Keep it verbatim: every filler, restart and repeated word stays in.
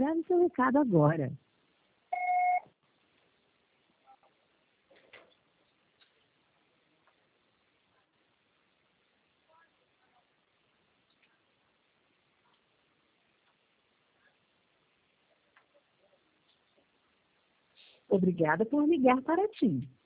grave seu recado agora. Obrigada por ligar para TIM.